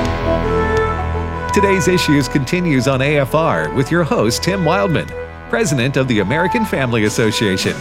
Today's Issues continues on AFR with your host, Tim Wildman, President of the American Family Association.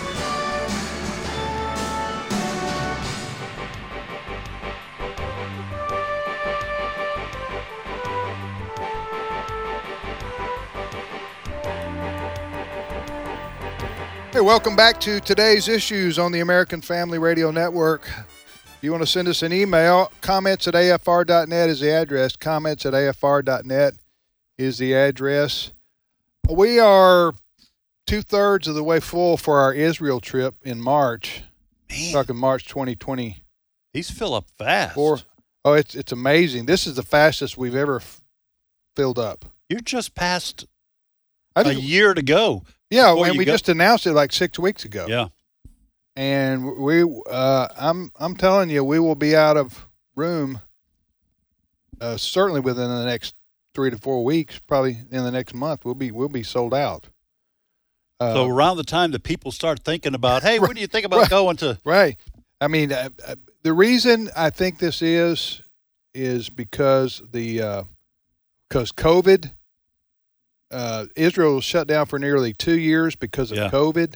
Hey, welcome back to Today's Issues on the American Family Radio Network. If you want to send us an email, comments@afr.net is the address. Comments@afr.net is the address. We are 2/3 of the way full for our Israel trip in March. Man, Talking March 2020. these fill up fast. Oh, it's amazing. This is the fastest we've ever filled up. You're just past I a think, year to go. yeah, before and you we go. just announced it like 6 weeks ago. Yeah. And I'm telling you, we will be out of room certainly within the next 3 to 4 weeks. Probably in the next month, we'll be sold out. So around the time that people start thinking about, hey, what do you think about going to? Right. I mean, the reason I think this is because because COVID. Israel was shut down for nearly 2 years because of COVID.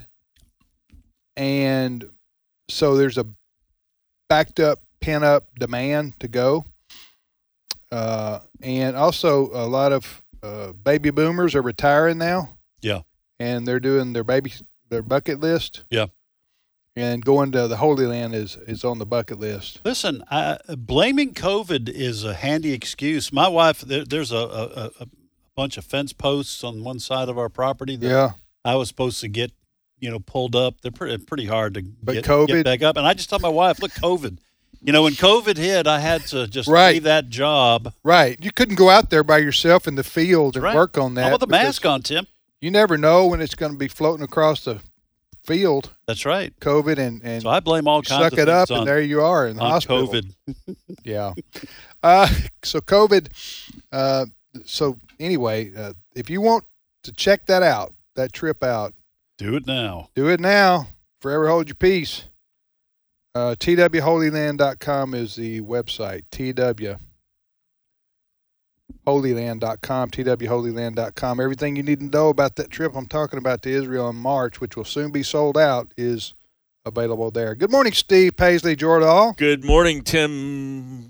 And so there's a backed up, pent up demand to go. And also a lot of baby boomers are retiring now. Yeah. And they're doing their bucket list. Yeah. And going to the Holy Land is on the bucket list. Listen, blaming COVID is a handy excuse. My wife, there's a bunch of fence posts on one side of our property that I was supposed to get, pulled up. They're pretty hard to get back up. And I just told my wife, look, COVID. When COVID hit, I had to just leave that job. Right. You couldn't go out there by yourself in the field and work on that. How about the mask on, Tim? You never know when it's going to be floating across the field. That's right. COVID and so I blame all kinds of things suck it up, and there you are in the hospital. COVID. Yeah. So COVID. So anyway, if you want to check that trip out, do it now. Do it now. Forever hold your peace. TWHolyland.com is the website. TWHolyland.com. TWHolyland.com. Everything you need to know about that trip I'm talking about to Israel in March, which will soon be sold out, is available there. Good morning, Steve Paisley Jordan. Good morning, Tim.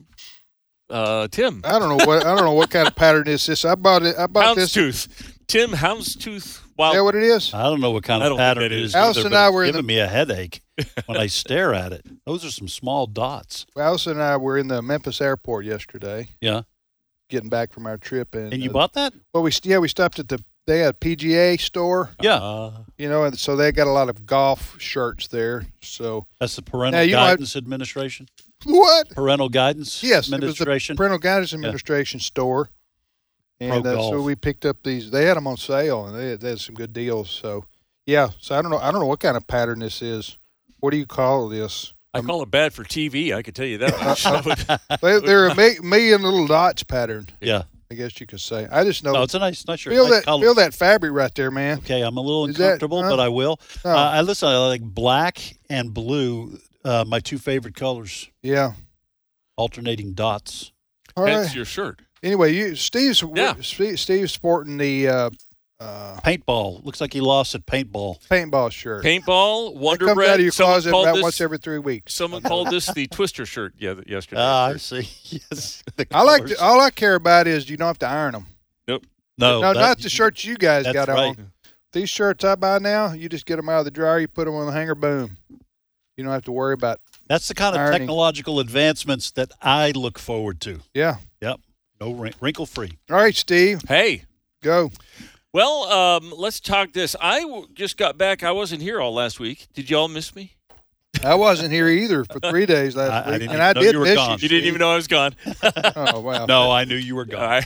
Tim. I don't know what kind of pattern this is. I bought Houndstooth. Tim Houndstooth. Is that what it is? I don't know what kind of pattern it is. Alice and I were giving me a headache when I stare at it. Those are some small dots. Well, Alice and I were in the Memphis airport yesterday. Yeah. Getting back from our trip, and you bought that? Well, we stopped at they had a PGA store. Yeah. And so they got a lot of golf shirts there. So that's the Parental Guidance Administration. What? Parental Guidance Administration. It was the Parental Guidance Administration store. And so we picked up these. They had them on sale, and they had some good deals. So, yeah. So I don't know what kind of pattern this is. What do you call this? I call it bad for TV. I could tell you that much. They're a million little dots pattern. Yeah. I guess you could say. I just know. No, it's a nice shirt. Feel that fabric right there, man. Okay, I'm a little uncomfortable, but I will. Oh. I like black and blue, my two favorite colors. Yeah. Alternating dots. All right. Hence your shirt. Anyway, Steve's sporting the paintball. Looks like he lost at paintball. Paintball shirt. Paintball, Wonder Bread. Comes out of your closet about this, once every 3 weeks. Someone called this the Twister shirt yesterday. I see. Yes. All I care about is you don't have to iron them. Nope. No, not the shirts you guys got right. on. These shirts I buy now, you just get them out of the dryer, you put them on the hanger, boom. You don't have to worry about. That's the kind of ironing. Technological advancements that I look forward to. Yeah. Yep. No wrinkle free. All right, Steve. Hey. Go. Well, let's talk this. I just got back. I wasn't here all last week. Did y'all miss me? I wasn't here either for 3 days last week, and I did miss you. You didn't even know I was gone. Oh wow! No, I knew you were gone.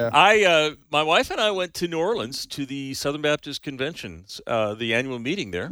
My wife and I went to New Orleans to the Southern Baptist Convention's the annual meeting there,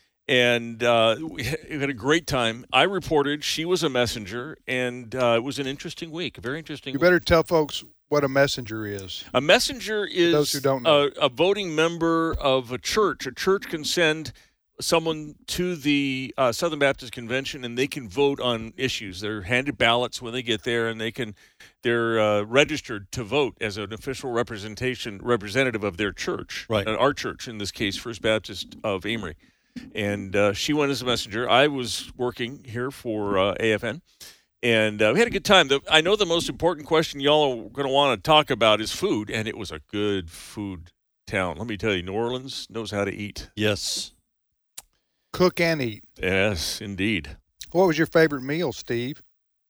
and we had a great time. I reported. She was a messenger, and it was an interesting week. A very interesting. You better tell folks what a messenger is. A messenger is those who don't know. A voting member of a church. A church can send someone to the Southern Baptist Convention, and they can vote on issues. They're handed ballots when they get there, and they're registered to vote as an official representative of their church, right? Our church, in this case, First Baptist of Amory. And she went as a messenger. I was working here for AFN, and we had a good time. I know the most important question y'all are going to want to talk about is food, and it was a good food town. Let me tell you, New Orleans knows how to eat. Yes. Cook and eat. Yes, indeed. What was your favorite meal, Steve?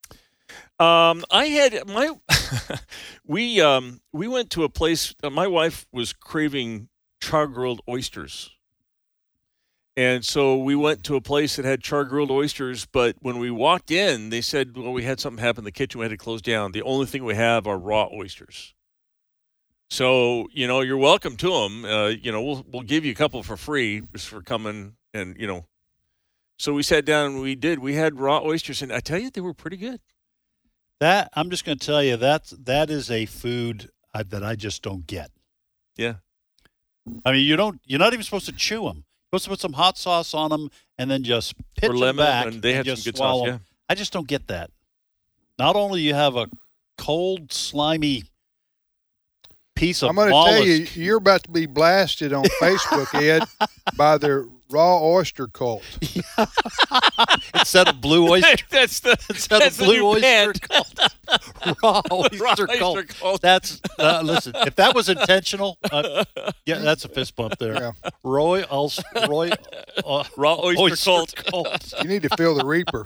I had we went to a place. My wife was craving char-grilled oysters. And so we went to a place that had char-grilled oysters, but when we walked in, they said, well, we had something happen in the kitchen. We had to close down. The only thing we have are raw oysters. So, you're welcome to them. We'll give you a couple for free just for coming and, So we sat down and we did. We had raw oysters, and I tell you, they were pretty good. That, I'm just going to tell you, that is a food that I just don't get. Yeah. I mean, you're not even supposed to chew them. Supposed to put some hot sauce on them and then just pitch them back and they had just some good swallow sauce. them. I just don't get that. Not only you have a cold, slimy piece of mollusk. I'm going to tell you, you're about to be blasted on Facebook, Ed, by the raw oyster cult. Instead of blue oyster. that's the blue oyster band. cult. Raw oyster cult. That's listen. If that was intentional, yeah, that's a fist bump there. Yeah. Raw oyster cult. You need to feel the Reaper.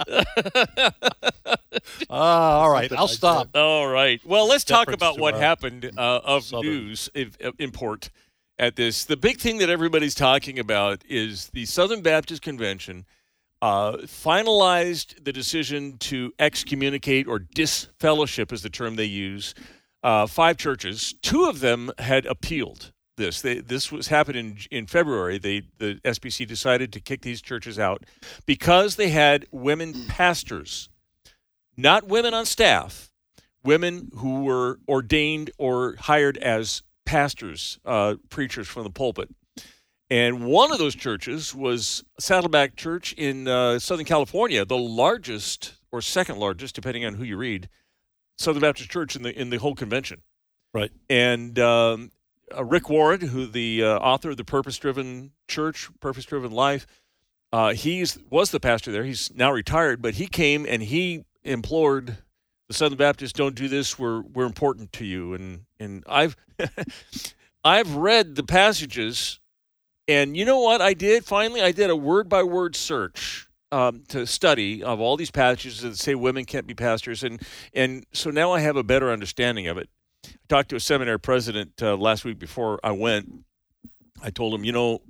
All right, I'll stop. All right. Well, let's talk about what our happened of Southern news import at this. The big thing that everybody's talking about is the Southern Baptist Convention finalized the decision to excommunicate or disfellowship is the term they use, 5 churches. 2 of them had appealed this. This was happened in February. The SBC decided to kick these churches out because they had women pastors, not women on staff, women who were ordained or hired as pastors, preachers from the pulpit. And one of those churches was Saddleback Church in Southern California, the largest or second largest, depending on who you read, Southern Baptist church in the whole convention. Right. And Rick Warren, who the author of the Purpose-Driven Church, Purpose-Driven Life, he was the pastor there. He's now retired, but he came and he implored the Southern Baptists, don't do this. We're important to you. And I've I've read the passages. And you know what I did? Finally, I did a word-by-word search to study of all these passages that say women can't be pastors. And so now I have a better understanding of it. I talked to a seminary president last week before I went. I told him,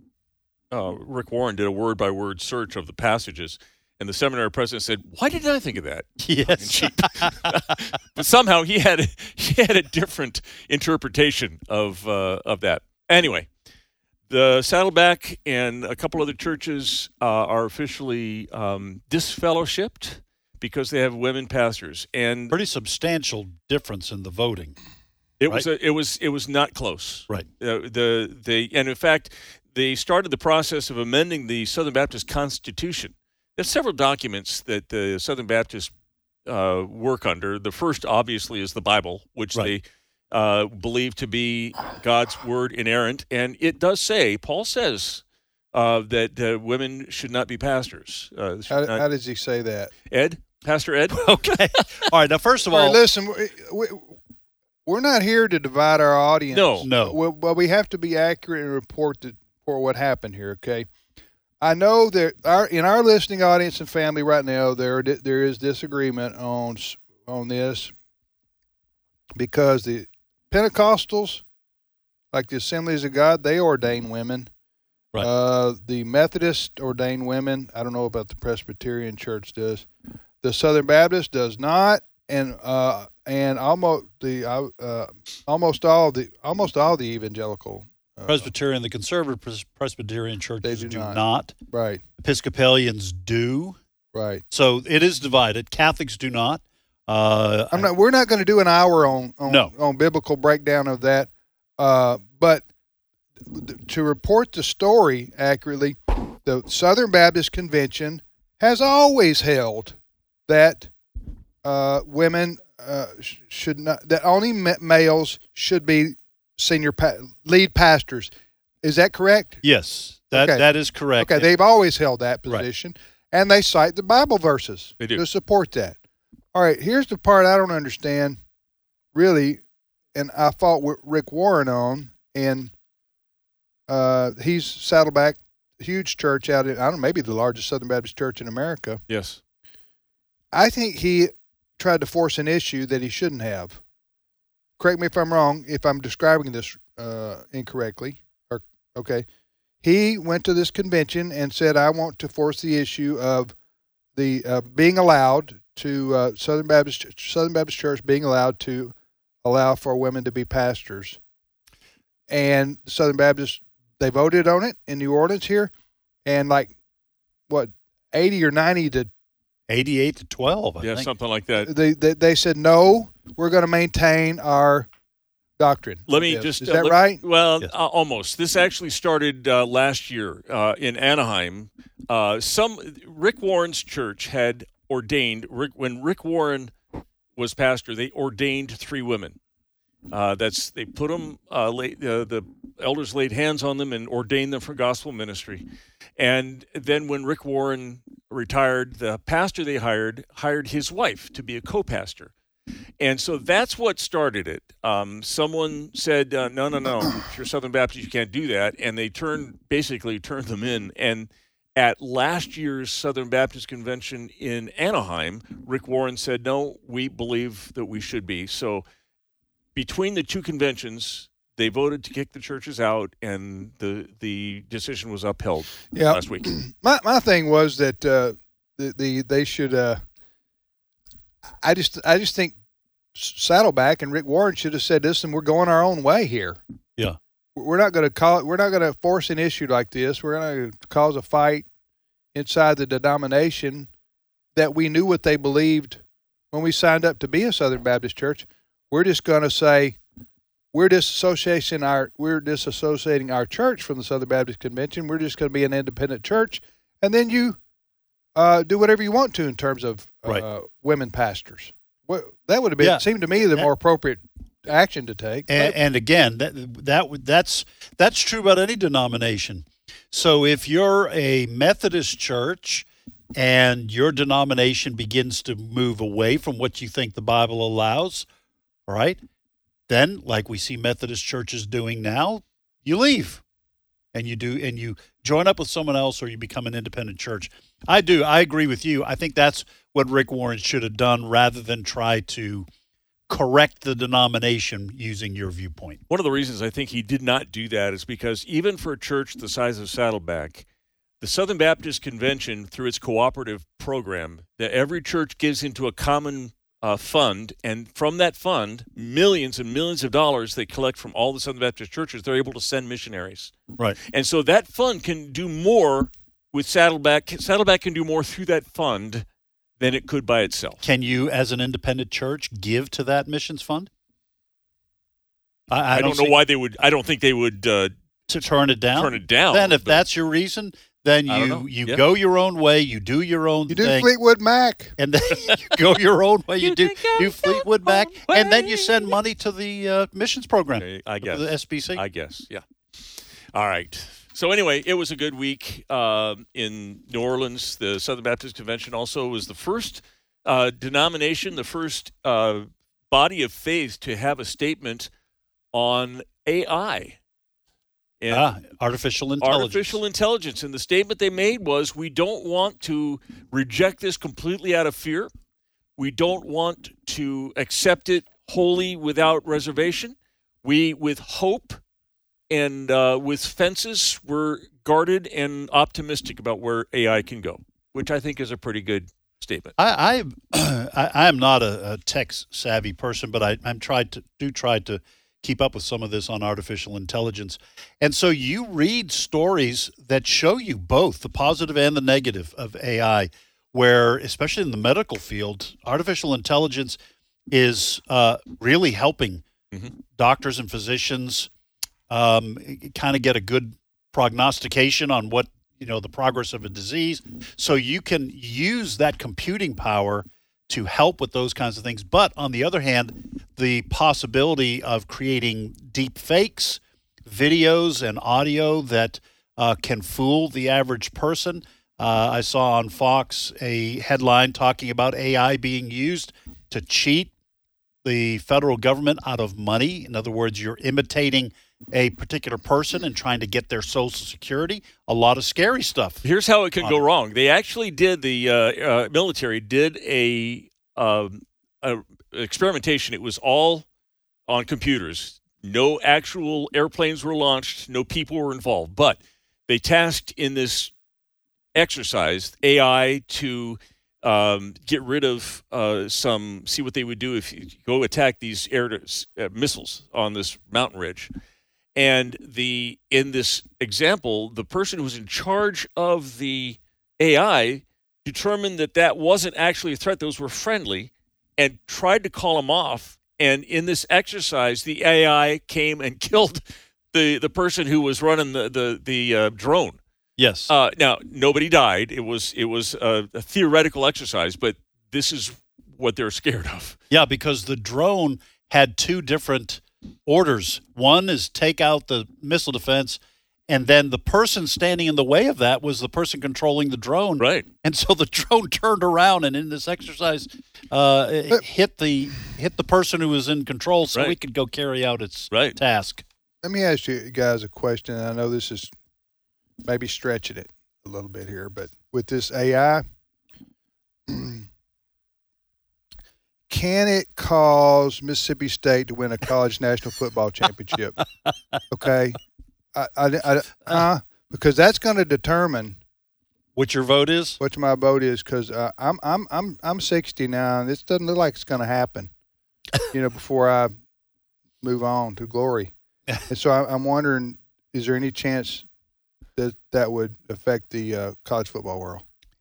Rick Warren did a word-by-word search of the passages. And the seminary president said, why didn't I think of that? Yes. But somehow he had a different interpretation of that. Anyway. The Saddleback and a couple other churches are officially disfellowshipped because they have women pastors, and pretty substantial difference in the voting. It was not close. Right. And in fact they started the process of amending the Southern Baptist Constitution. There's several documents that the Southern Baptists work under. The first, obviously, is the Bible, which they believe to be God's word inerrant. And it does say, Paul says, that women should not be pastors. How does he say that? Ed? Pastor Ed? Okay. All right. Now, first of all, listen, we're not here to divide our audience. No. But we have to be accurate and report what happened here, okay? I know that in our listening audience and family right now, there is disagreement on this because the Pentecostals, like the Assemblies of God, they ordain women. Right. The Methodists ordain women. I don't know about the Presbyterian Church does. The Southern Baptist does not, and almost all the evangelical. Presbyterian, the conservative Presbyterian churches do not. Right. Episcopalians do. Right. So it is divided. Catholics do not. We're not going to do an hour on biblical breakdown of that. But to report the story accurately, the Southern Baptist Convention has always held that women should not, that only males should be lead pastors. Is that correct? Yes, that is correct. Okay, they've always held that position, right. And they cite the Bible verses to support that. All right, here's the part I don't understand, really, and I fought with Rick Warren on, and he's Saddleback, huge church out in, I don't know, maybe the largest Southern Baptist church in America. Yes. I think he tried to force an issue that he shouldn't have. Correct me if I'm wrong, if I'm describing this incorrectly. Okay. He went to this convention and said, I want to force the issue of the being allowed to Southern Baptist Church being allowed to allow for women to be pastors. And Southern Baptist, they voted on it in New Orleans here, and 80 or 90 to 88 to 12, I think. Something like that. They said, no, we're going to maintain our doctrine. Let me just... Is that right? Well, yes. Almost. This actually started last year in Anaheim. Rick Warren's church had ordained, when Rick Warren was pastor, they ordained 3 women. They put them, the elders laid hands on them and ordained them for gospel ministry. And then when Rick Warren retired, the pastor they hired his wife to be a co-pastor. And so that's what started it. Someone said, no, if you're Southern Baptist, you can't do that. And they basically turned them in. And at last year's Southern Baptist Convention in Anaheim, Rick Warren said, no, we believe that we should be. So between the 2 conventions, they voted to kick the churches out, and the decision was upheld last week. My thing was that they should. I just think Saddleback and Rick Warren should have said, "Listen, we're going our own way here. Yeah, we're not going to force an issue like this. We're going to cause a fight inside the denomination that we knew what they believed when we signed up to be a Southern Baptist church. We're just going to say we're disassociating our church from the Southern Baptist Convention. We're just going to be an independent church, and then you do whatever you want to in terms of women pastors." That would have been seemed to me the more appropriate action to take. And again, that's true about any denomination. So if you're a Methodist church and your denomination begins to move away from what you think the Bible allows, all right, then like we see Methodist churches doing now, you leave and you join up with someone else, or you become an independent church. I agree with you. I think that's what Rick Warren should have done, rather than try to correct the denomination using your viewpoint. One of the reasons I think he did not do that is because even for a church the size of Saddleback, the Southern Baptist Convention, through its cooperative program, that every church gives into a common fund, and from that fund, millions and millions of dollars they collect from all the Southern Baptist churches, they're able to send missionaries. Right. And so that fund can do more with Saddleback. Saddleback can do more through that fund than it could by itself. Can you, as an independent church, give to that missions fund? I don't know why they would. I don't think they would to turn it down. Then, if that's your reason, then you go your own way. You do your own thing. You do Fleetwood Mac, and then you go your own way. You do Fleetwood Mac, and then you send money to the missions program. I guess the SBC. I guess, yeah. All right. So anyway, it was a good week in New Orleans. The Southern Baptist Convention also was the first denomination, the first body of faith to have a statement on AI. And artificial intelligence. And the statement they made was, we don't want to reject this completely out of fear. We don't want to accept it wholly without reservation. We, with hope and with fences, we're guarded and optimistic about where AI can go, which I think is a pretty good statement. I am not a tech-savvy person, but I'm try to keep up with some of this on artificial intelligence. And so you read stories that show you both the positive and the negative of AI, where, especially in the medical field, artificial intelligence is really helping doctors and physicians kind of get a good prognostication on what the progress of a disease. So you can use that computing power to help with those kinds of things. But on the other hand, the possibility of creating deep fakes, videos and audio that can fool the average person. I saw on Fox a headline talking about AI being used to cheat the federal government out of money. In other words, you're imitating a particular person and trying to get their Social Security. A lot of scary stuff. Here's how it could go wrong. They actually did, the military did a experimentation. It was all on computers. No actual airplanes were launched. No people were involved. But they tasked in this exercise AI to get rid of see what they would do if you go attack these air missiles on this mountain ridge. And in this example, the person who was in charge of the AI determined that wasn't actually a threat. Those were friendly, and tried to call them off. And in this exercise, the AI came and killed the person who was running the drone. Yes. Now, nobody died. It was a theoretical exercise, but this is what they're scared of. Yeah, because the drone had two different orders. One is take out the missile defense, and then the person standing in the way of that was the person controlling the drone. Right. And so the drone turned around and in this exercise hit the person who was in control so it could go carry out its task. Let me ask you guys a question. I know this is maybe stretching it a little bit here, but with this AI, can it cause Mississippi State to win a college national football championship? Okay, because that's going to determine what your vote is. What my vote is, because I'm 60 now, and this doesn't look like it's going to happen. Before I move on to glory, and so I'm wondering, is there any chance that would affect the college football world?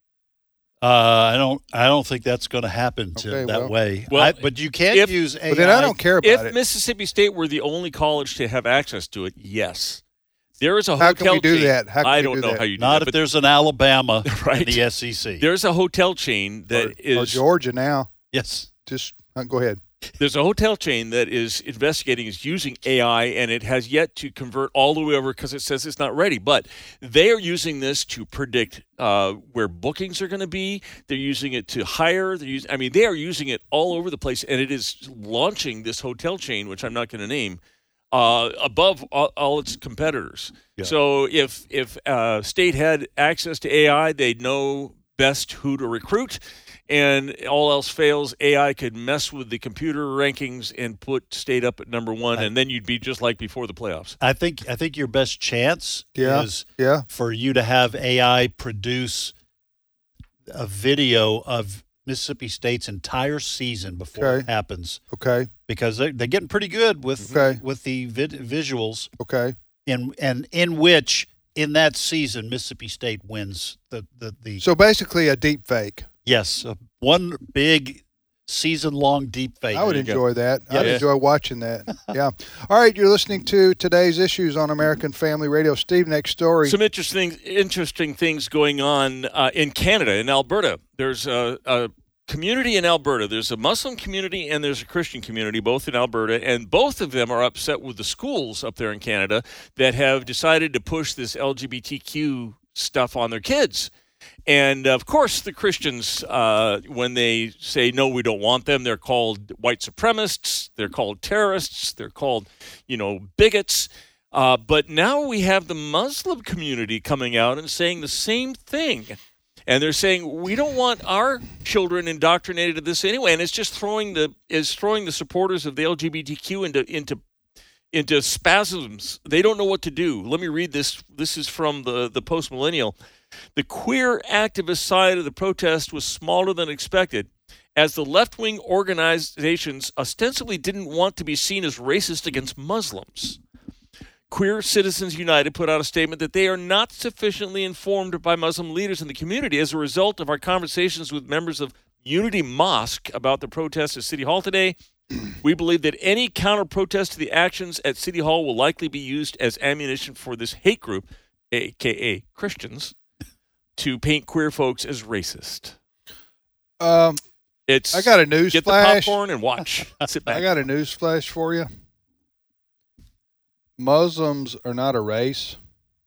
I don't think that's going to happen way. Well, but you can use AI. But then I don't care about it. If Mississippi State were the only college to have access to it, yes. There is a How hotel can we do chain. that? I don't know how you do Not that. If there's an Alabama in the SEC. There's a hotel chain that is or Georgia now. Yes. Just go ahead. There's a hotel chain that is investigating, is using AI, and it has yet to convert all the way over because it says it's not ready. But they are using this to predict where bookings are going to be. They're using it to hire. They are using it all over the place, and it is launching this hotel chain, which I'm not going to name, above all its competitors. Yeah. So if State had access to AI, they'd know best who to recruit. And all else fails, AI could mess with the computer rankings and put State up at number one, and then you'd be just like before the playoffs. I think your best chance is for you to have AI produce a video of Mississippi State's entire season before it happens. Okay. Because they're getting pretty good with the visuals. Okay. In which in that season Mississippi State wins the. So basically a deep fake. Yes, one big season-long deep fake. I would enjoy that. I'd enjoy watching that. Yeah. All right, you're listening to Today's Issues on American Family Radio. Steve, next story. Some interesting things going on in Canada, in Alberta. There's a community in Alberta. There's a Muslim community and there's a Christian community, both in Alberta, and both of them are upset with the schools up there in Canada that have decided to push this LGBTQ stuff on their kids. And, of course, the Christians, when they say, no, we don't want them, they're called white supremacists, they're called terrorists, they're called, bigots. But now we have the Muslim community coming out and saying the same thing. And they're saying, we don't want our children indoctrinated to this anyway. And it's just throwing the supporters of the LGBTQ into spasms. They don't know what to do. Let me read this. This is from the Post-Millennial. The queer activist side of the protest was smaller than expected, as the left-wing organizations ostensibly didn't want to be seen as racist against Muslims. Queer Citizens United put out a statement that they are not sufficiently informed by Muslim leaders in the community. As a result of our conversations with members of Unity Mosque about the protest at City Hall today, we believe that any counter-protest to the actions at City Hall will likely be used as ammunition for this hate group, a.k.a. Christians, to paint queer folks as racist. I got a news get flash. The popcorn and watch. Sit back. I got a news flash for you. Muslims are not a race.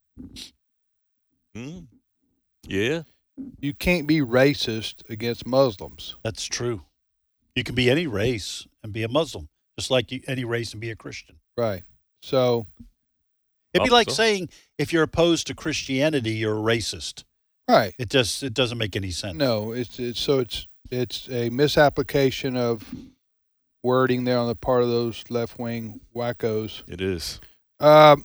Yeah. You can't be racist against Muslims. That's true. You can be any race and be a Muslim, just like any race and be a Christian. Right. So it'd be like saying if you're opposed to Christianity, you're a racist. Right. It doesn't make any sense. No, it's a misapplication of wording there on the part of those left-wing wackos. It is. Now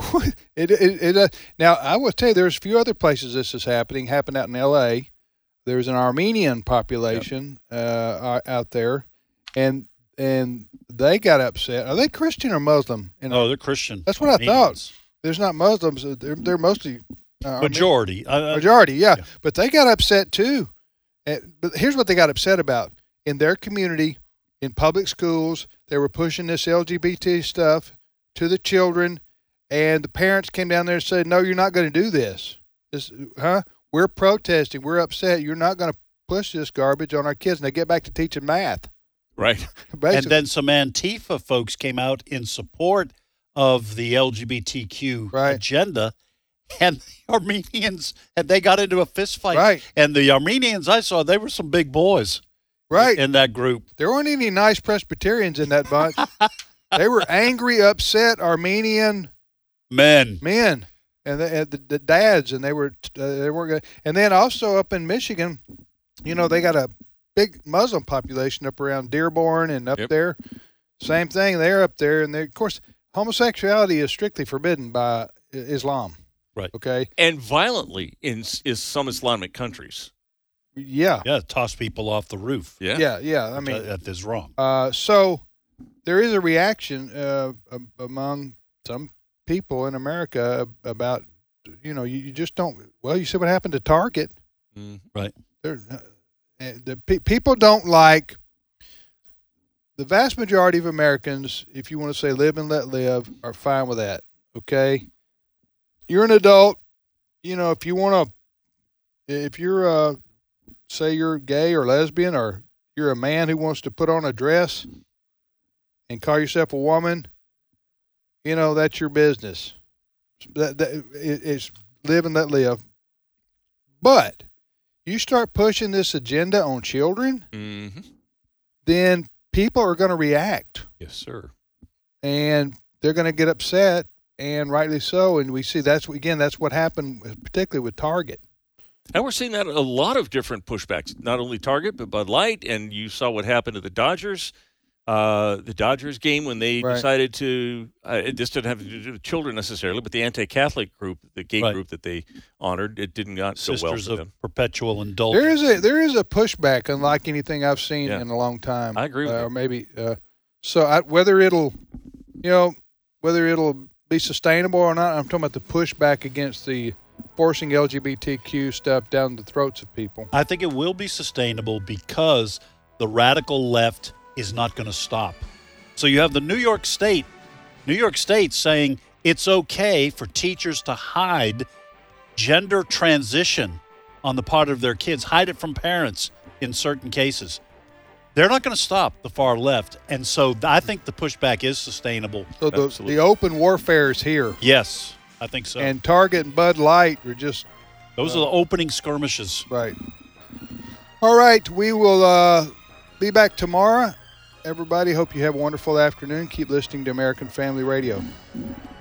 I will tell you, there's a few other places this is happening. Happened out in L.A. There's an Armenian population out there, and they got upset. Are they Christian or Muslim? They're Christian. That's what I thought. There's not Muslims. They're mostly majority. Majority, yeah. But they got upset too. But here's what they got upset about: in their community, in public schools, they were pushing this LGBT stuff to the children, and the parents came down there and said, "No, you're not going to do this. We're protesting. We're upset. You're not going to push this garbage on our kids." And they get back to teaching math. Right. And then some Antifa folks came out in support of the LGBTQ agenda, and the Armenians, and they got into a fist fight. Right. And the Armenians I saw, they were some big boys. Right. In that group. There weren't any nice Presbyterians in that bunch. They were angry, upset Armenian men, and the dads, and they weren't going. And then also up in Michigan, they got a big Muslim population up around Dearborn and up there. Same thing. They're up there, and of course, homosexuality is strictly forbidden by Islam. Right. Okay. And violently in some Islamic countries. Yeah. Yeah. Toss people off the roof. Yeah. I mean, that is wrong. So there is a reaction among some people in America about, you just don't. Well, you see what happened to Target. Right. People don't like. The vast majority of Americans, if you want to say live and let live, are fine with that. Okay. You're an adult. If you want to, if you're say you're gay or lesbian, or you're a man who wants to put on a dress and call yourself a woman, that's your business. It's live and let live. But you start pushing this agenda on children, then people are going to react. Yes, sir. And they're going to get upset, and rightly so. And we see that's what happened, particularly with Target. And we're seeing that a lot of different pushbacks, not only Target, but Bud Light. And you saw what happened to the Dodgers game when they decided to, this didn't have to do with children necessarily, but the anti-Catholic group, the gay group that they honored, it didn't go so well for them. Sisters of Perpetual Indulgence. There is a pushback, unlike anything I've seen in a long time. I agree with or maybe whether it'll be sustainable or not, I'm talking about the pushback against the forcing LGBTQ stuff down the throats of people. I think it will be sustainable because the radical left is not going to stop. So you have the New York State saying it's okay for teachers to hide gender transition on the part of their kids, hide it from parents in certain cases. They're not going to stop the far left, and so I think the pushback is sustainable. So the open warfare is here. Yes, I think so. And Target and Bud Light are just... Those are the opening skirmishes. Right. All right, we will be back tomorrow. Everybody, hope you have a wonderful afternoon. Keep listening to American Family Radio.